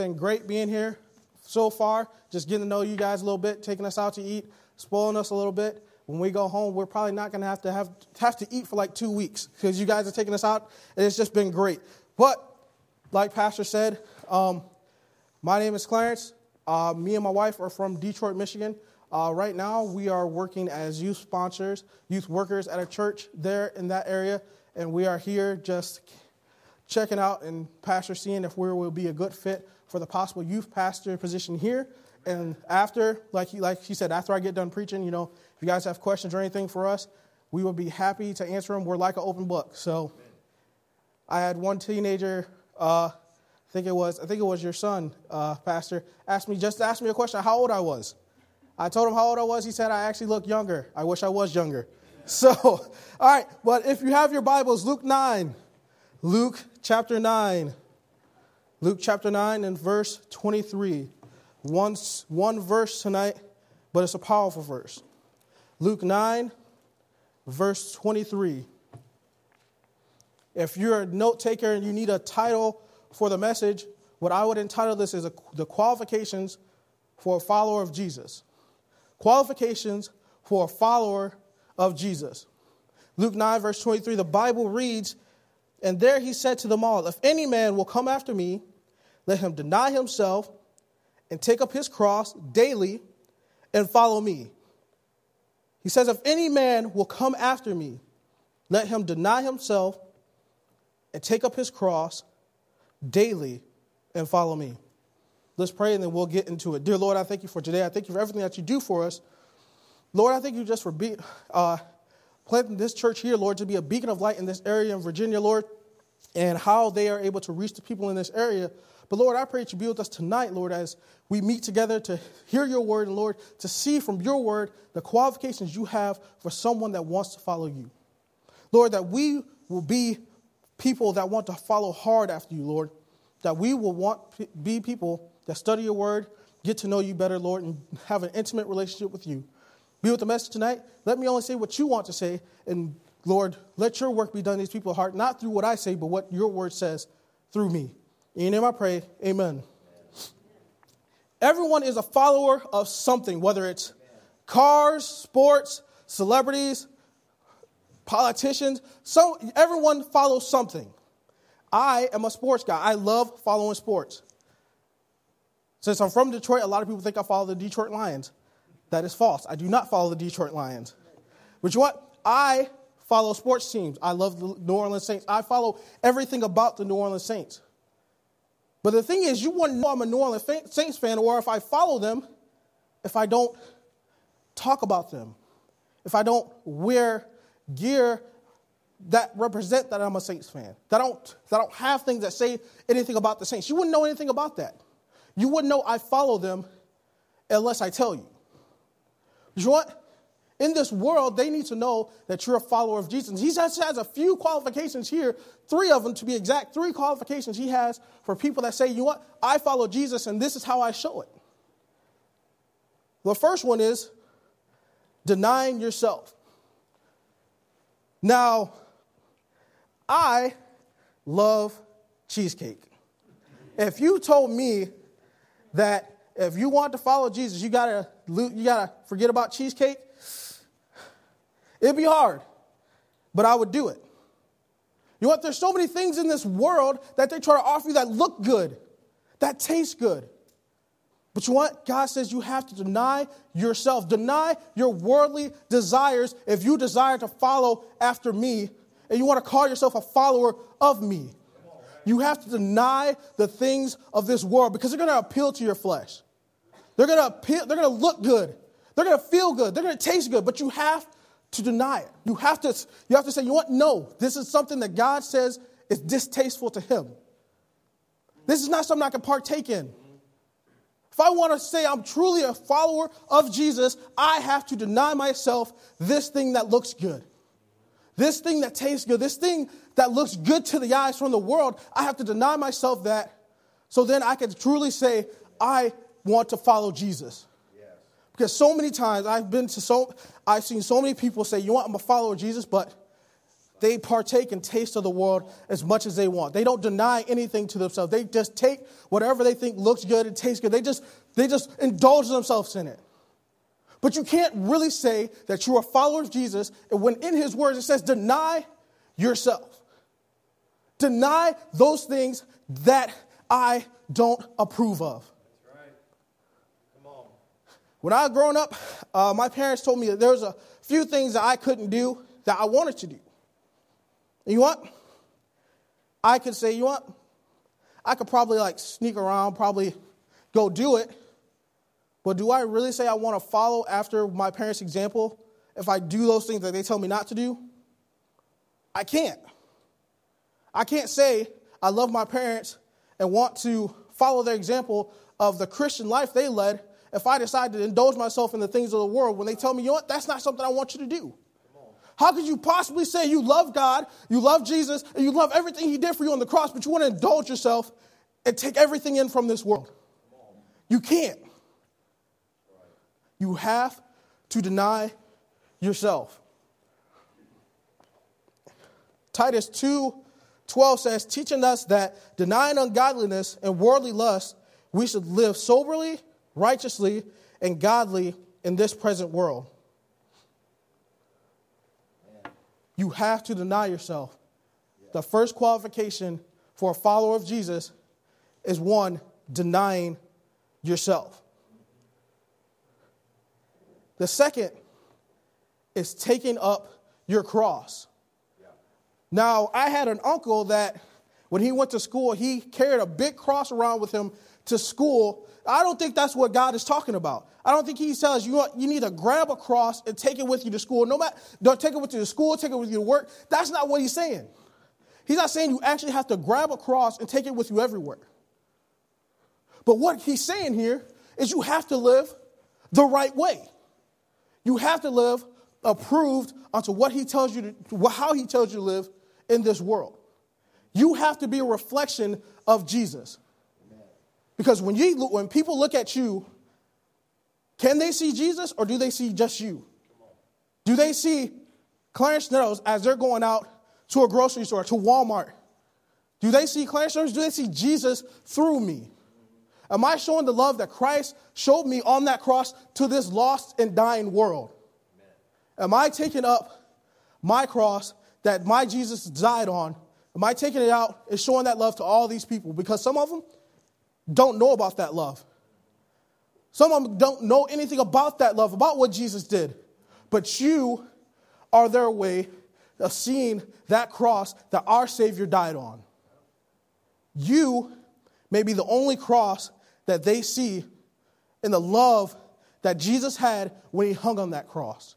been great being here so far, just getting to know you guys a little bit, taking us out to eat, spoiling us a little bit. When we go home, we're probably not going to have to eat for like 2 weeks because you guys are taking us out, and it's just been great. But like Pastor said, my name is Clarence. Me and my wife are from Detroit, Michigan. Right now, we are working as youth sponsors, youth workers at a church there in that area, and we are here just checking out and Pastor seeing if we will be a good fit for the possible youth pastor position here. And after, like she said, after I get done preaching, if you guys have questions or anything for us, we will be happy to answer them. We're like an open book. So I had one teenager, I think it was your son, Pastor, asked me a question, how old I was. I told him how old I was. He said, I actually look younger. I wish I was younger. So, all right. But if you have your Bibles, Luke chapter 9. Luke chapter 9 and verse 23. One verse tonight, but it's a powerful verse. Luke 9, verse 23. If you're a note taker and you need a title for the message, what I would entitle this is the qualifications for a follower of Jesus. Qualifications for a follower of Jesus. Luke 9, verse 23, the Bible reads, and there he said to them all, if any man will come after me, let him deny himself and take up his cross daily and follow me. He says, if any man will come after me, let him deny himself and take up his cross daily and follow me. Let's pray and then we'll get into it. Dear Lord, I thank you for today. I thank you for everything that you do for us. Lord, I thank you just for planting this church here, Lord, to be a beacon of light in this area in Virginia, Lord, and how they are able to reach the people in this area. But Lord, I pray that you be with us tonight, Lord, as we meet together to hear your word, and Lord, to see from your word the qualifications you have for someone that wants to follow you. Lord, that we will be people that want to follow hard after you, Lord, that we will be people that study your word, get to know you better, Lord, and have an intimate relationship with you. Be with the message tonight. Let me only say what you want to say, and Lord, let your work be done in these people's heart, not through what I say, but what your word says through me. In your name I pray, amen. Everyone is a follower of something, whether it's cars, sports, celebrities, politicians. So everyone follows something. I am a sports guy. I love following sports. Since I'm from Detroit, a lot of people think I follow the Detroit Lions. That is false. I do not follow the Detroit Lions. But you know what? I follow sports teams. I love the New Orleans Saints. I follow everything about the New Orleans Saints. But the thing is, you wouldn't know I'm a New Orleans Saints fan, or if I follow them, if I don't talk about them, if I don't wear gear that represent that I'm a Saints fan, that I don't have things that say anything about the Saints. You wouldn't know anything about that. You wouldn't know I follow them unless I tell you. You know what? In this world, they need to know that you're a follower of Jesus. He just has a few qualifications here, 3 of them to be exact, 3 qualifications he has for people that say, you know what, I follow Jesus and this is how I show it. The first one is denying yourself. Now, I love cheesecake. If you told me that if you want to follow Jesus, you gotta forget about cheesecake, it'd be hard, but I would do it. You know what? There's so many things in this world that they try to offer you that look good, that taste good. But you know what? God says you have to deny yourself, deny your worldly desires if you desire to follow after me and you want to call yourself a follower of me. You have to deny the things of this world because they're going to appeal to your flesh. They're going to look good. They're going to feel good. They're going to taste good, but you have to deny it. You have to say, you know what? No, this is something that God says is distasteful to him. This is not something I can partake in. If I want to say I'm truly a follower of Jesus, I have to deny myself this thing that looks good. This thing that tastes good, this thing that looks good to the eyes from the world, I have to deny myself that so then I can truly say, I want to follow Jesus. Yes. Because so many times I've seen so many people say, you know what, I'm a follower of Jesus, but they partake and taste of the world as much as they want. They don't deny anything to themselves. They just take whatever they think looks good and tastes good. They just indulge themselves in it. But you can't really say that you're a follower of Jesus when in his words it says deny yourself. Deny those things that I don't approve of. That's right. Come on. When I was growing up, my parents told me that there was a few things that I couldn't do that I wanted to do. And you know what? I could say, you know what? I could probably sneak around, probably go do it. But do I really say I want to follow after my parents' example if I do those things that they tell me not to do? I can't. I can't say I love my parents and want to follow their example of the Christian life they led if I decide to indulge myself in the things of the world when they tell me, you know what, that's not something I want you to do. How could you possibly say you love God, you love Jesus, and you love everything he did for you on the cross, but you want to indulge yourself and take everything in from this world? You can't. You have to deny yourself. Titus 2:12 says, teaching us that denying ungodliness and worldly lust, we should live soberly, righteously, and godly in this present world. You have to deny yourself. The first qualification for a follower of Jesus is one, denying yourself. The second is taking up your cross. Now, I had an uncle that when he went to school, he carried a big cross around with him to school. I don't think that's what God is talking about. I don't think he tells you need to grab a cross and take it with you to school. Don't take it with you to school, take it with you to work. That's not what he's saying. He's not saying you actually have to grab a cross and take it with you everywhere. But what he's saying here is you have to live the right way. You have to live approved unto what he tells you to, how he tells you to live in this world. You have to be a reflection of Jesus. Because when people look at you, can they see Jesus or do they see just you? Do they see Clarence Meadows as they're going out to a grocery store, to Walmart? Do they see Clarence Meadows? Do they see Jesus through me? Am I showing the love that Christ showed me on that cross to this lost and dying world? Am I taking up my cross that my Jesus died on? Am I taking it out and showing that love to all these people? Because some of them don't know about that love. Some of them don't know anything about that love, about what Jesus did. But you are their way of seeing that cross that our Savior died on. You may be the only cross that they see in the love that Jesus had when he hung on that cross.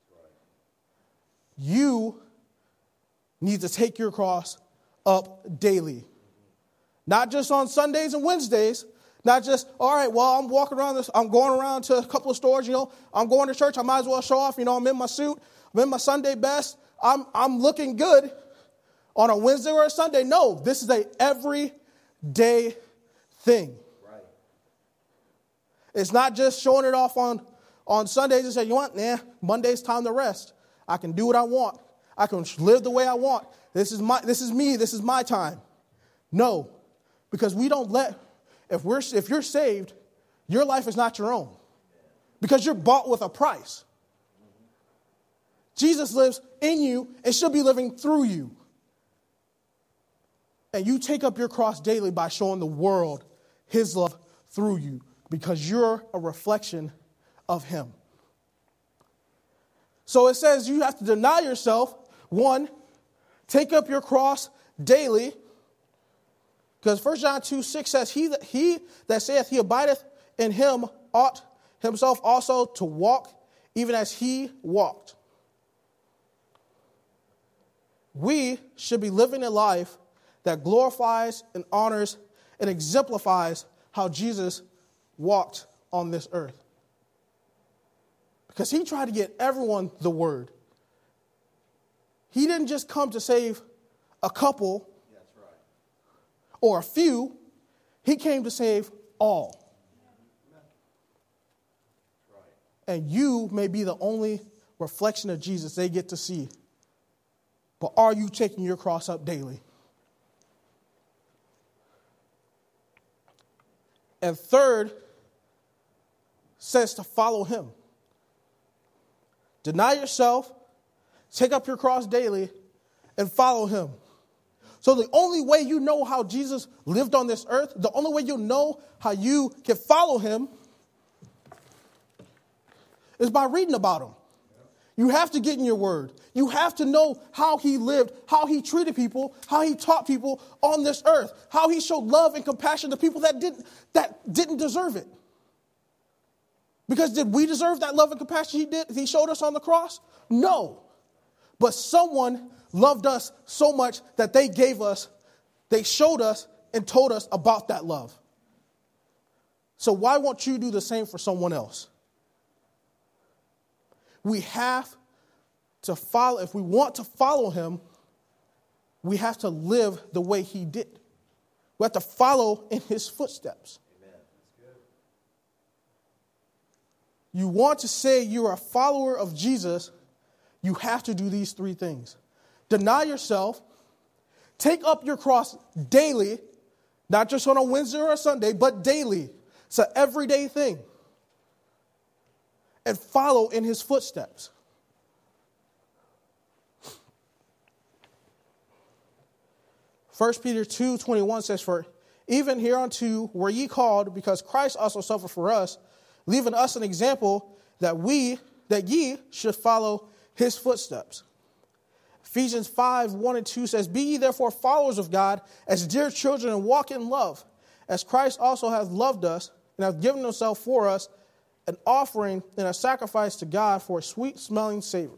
You need to take your cross up daily. Not just on Sundays and Wednesdays. Not just, all right, well, I'm walking around this, I'm going around to a couple of stores, I'm going to church, I might as well show off, I'm in my suit, I'm in my Sunday best, I'm looking good on a Wednesday or a Sunday. No, this is a everyday thing. Right. It's not just showing it off on Sundays and saying, you want, Monday's time to rest. I can do what I want. I can live the way I want. This is me, this is my time. No, because we don't if you're saved, your life is not your own. Because you're bought with a price. Jesus lives in you and should be living through you. And you take up your cross daily by showing the world his love through you. Because you're a reflection of him. So it says you have to deny yourself. One, take up your cross daily. Because 1 John 2:6 says, he that saith he abideth in him ought himself also to walk, even as he walked. We should be living a life that glorifies and honors and exemplifies how Jesus walked on this earth. Because he tried to get everyone the word. He didn't just come to save a couple or a few. He came to save all. And you may be the only reflection of Jesus they get to see but are you taking your cross up daily? And third says to follow him. Deny yourself, take up your cross daily, and follow him. So the only way you know how Jesus lived on this earth, the only way you'll know how you can follow him is by reading about him. You have to get in your word. You have to know how he lived, how he treated people, how he taught people on this earth, how he showed love and compassion to people that didn't deserve it. Because did we deserve that love and compassion he showed us on the cross? No. But someone loved us so much that they showed us and told us about that love. So why won't you do the same for someone else? We have to follow, if we want to follow him, we have to live the way he did. We have to follow in his footsteps. Amen. That's good. You want to say you're a follower of Jesus, you have to do these three things. Deny yourself, take up your cross daily, not just on a Wednesday or a Sunday, but daily. It's an everyday thing. And follow in his footsteps. First Peter 2:21 says, "For even hereunto were ye called, because Christ also suffered for us, leaving us an example that ye should follow his footsteps." Ephesians 5:1-2 says, "Be ye therefore followers of God as dear children, and walk in love, as Christ also hath loved us, and hath given himself for us, an offering and a sacrifice to God for a sweet-smelling savor."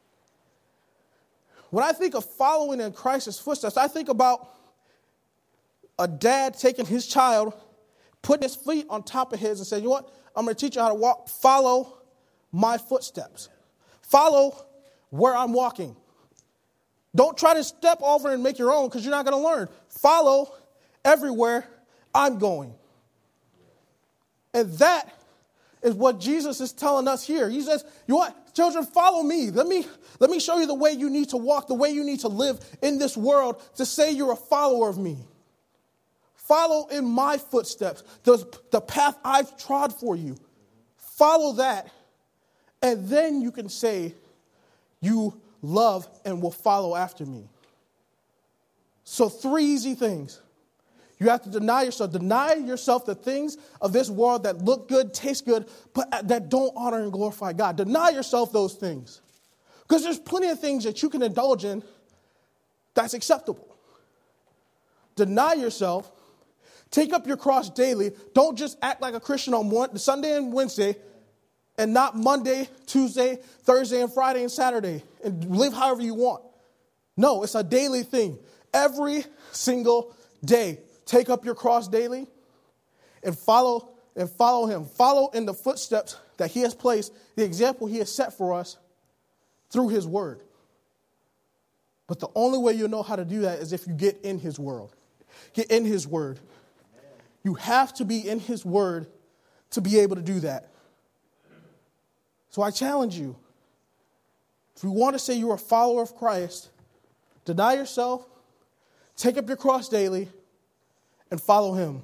When I think of following in Christ's footsteps, I think about a dad taking his child, putting his feet on top of his and saying, "You know what? I'm going to teach you how to walk. Follow my footsteps. Follow where I'm walking. Don't try to step over and make your own, because you're not going to learn. Follow everywhere I'm going." And that is what Jesus is telling us here. He says, "You know what? Children, follow me. Let me show you the way you need to walk, the way you need to live in this world to say you're a follower of me. Follow in my footsteps, the path I've trod for you. Follow that, and then you can say you love and will follow after me." So 3 easy things. You have to deny yourself. Deny yourself the things of this world that look good, taste good, but that don't honor and glorify God. Deny yourself those things. Because there's plenty of things that you can indulge in that's acceptable. Deny yourself. Take up your cross daily. Don't just act like a Christian on Sunday and Wednesday, and not Monday, Tuesday, Thursday, and Friday, and Saturday, and live however you want. No, it's a daily thing. Every single day. Take up your cross daily and follow him. Follow in the footsteps that he has placed, the example he has set for us through his word. But the only way you'll know how to do that is if you get in his world. Get in his word. You have to be in his word to be able to do that. So I challenge you. If you want to say you're a follower of Christ, deny yourself, take up your cross daily, and follow him.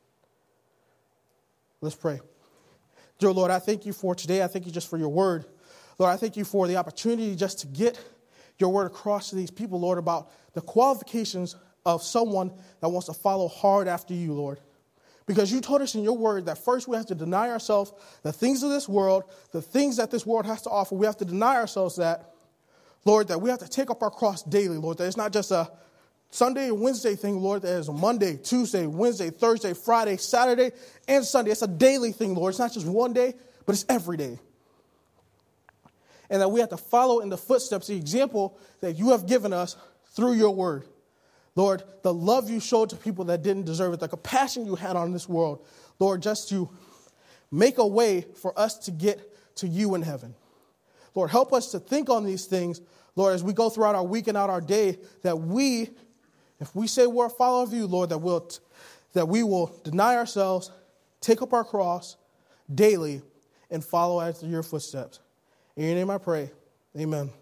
Let's pray. Dear Lord, I thank you for today. I thank you just for your word. Lord, I thank you for the opportunity just to get your word across to these people, Lord, about the qualifications of someone that wants to follow hard after you, Lord. Because you told us in your word that first we have to deny ourselves the things of this world, the things that this world has to offer. We have to deny ourselves that, Lord, that we have to take up our cross daily, Lord, that it's not just a Sunday and Wednesday thing, Lord, that is a Monday, Tuesday, Wednesday, Thursday, Friday, Saturday, and Sunday. It's a daily thing, Lord. It's not just one day, but it's every day. And that we have to follow in the footsteps, the example that you have given us through your word. Lord, the love you showed to people that didn't deserve it, the compassion you had on this world, Lord, just to make a way for us to get to you in heaven. Lord, help us to think on these things, Lord, as we go throughout our week and out our day, that if we say we're a follower of you, Lord, that we will deny ourselves, take up our cross daily, and follow after your footsteps. In your name I pray. Amen.